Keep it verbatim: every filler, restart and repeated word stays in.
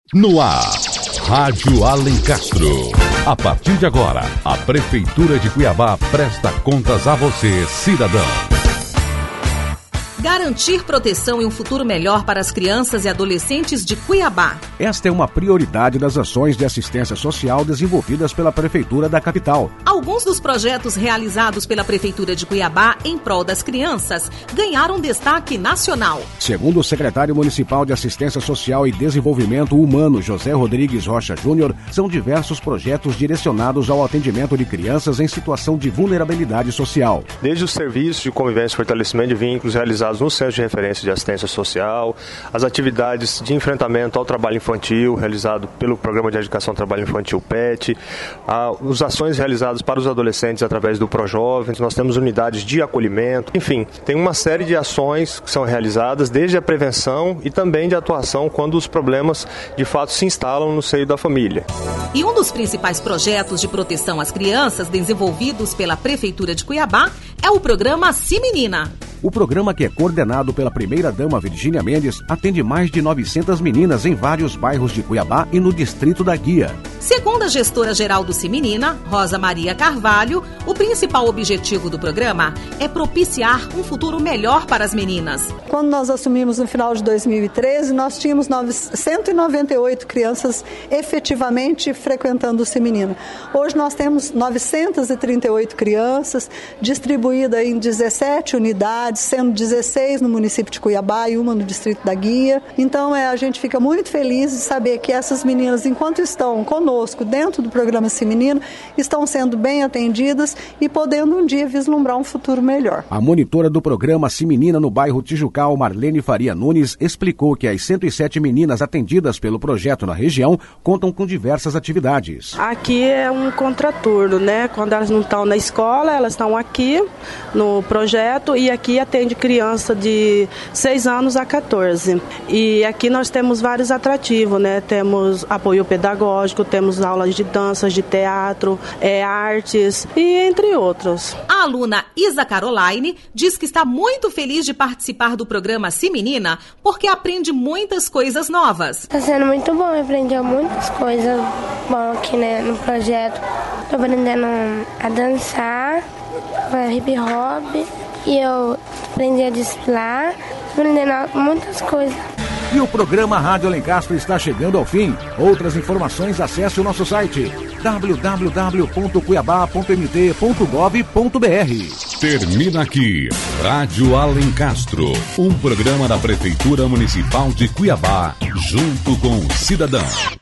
No ar, Rádio Alencastro. A partir de agora, a Prefeitura de Cuiabá presta contas a você, cidadão. Garantir proteção e um futuro melhor para as crianças e adolescentes de Cuiabá. Esta é uma prioridade das ações de assistência social desenvolvidas pela Prefeitura da capital. Alguns dos projetos realizados pela Prefeitura de Cuiabá em prol das crianças ganharam destaque nacional. Segundo o secretário municipal de Assistência Social e Desenvolvimento Humano, José Rodrigues Rocha Júnior, são diversos projetos direcionados ao atendimento de crianças em situação de vulnerabilidade social. Desde os serviços de convivência e fortalecimento de vínculos realizados no Centro de Referência de Assistência Social, as atividades de enfrentamento ao trabalho infantil, realizado pelo Programa de Educação ao Trabalho Infantil P E T, as ações realizadas para os adolescentes através do ProJovens, nós temos unidades de acolhimento, enfim, tem uma série de ações que são realizadas desde a prevenção e também de atuação quando os problemas de fato se instalam no seio da família. E um dos principais projetos de proteção às crianças desenvolvidos pela Prefeitura de Cuiabá é o programa Se Menina. O programa, que é coordenado pela primeira-dama Virgínia Mendes, atende mais de novecentas meninas em vários bairros de Cuiabá e no distrito da Guia. Segundo a gestora-geral do Se Menina, Rosa Maria Carvalho, o principal objetivo do programa é propiciar um futuro melhor para as meninas. Quando nós assumimos no final de dois mil e treze, nós tínhamos cento e noventa e oito crianças efetivamente frequentando o Se Menina. Hoje nós temos novecentas e trinta e oito crianças distribuídas em dezessete unidades, sendo dezesseis no município de Cuiabá e uma no distrito da Guia. Então é, a gente fica muito feliz de saber que essas meninas, enquanto estão conosco dentro do programa Se Menino, estão sendo bem atendidas e podendo um dia vislumbrar um futuro melhor. A monitora do programa Se Menina no bairro Tijucal, Marlene Faria Nunes, explicou que as cento e sete meninas atendidas pelo projeto na região contam com diversas atividades. Aqui é um contraturno, né? Quando elas não estão na escola, elas estão aqui no projeto e aqui atende criança de seis anos a quatorze. E aqui nós temos vários atrativos, né? Temos apoio pedagógico, temos aulas de danças, de teatro, é, artes e entre outros. A aluna Isa Caroline diz que está muito feliz de participar do programa Se Menina porque aprende muitas coisas novas. Está sendo muito bom, eu aprendi muitas coisas bom aqui, né, no projeto. Estou aprendendo a dançar, hip hop. E eu aprendi a desfilar, aprendendo muitas coisas. E o programa Rádio Alencastro está chegando ao fim. Outras informações, acesse o nosso site w w w ponto cuiabá ponto m t ponto gov ponto b r. Termina aqui, Rádio Alencastro, um programa da Prefeitura Municipal de Cuiabá, junto com o cidadão.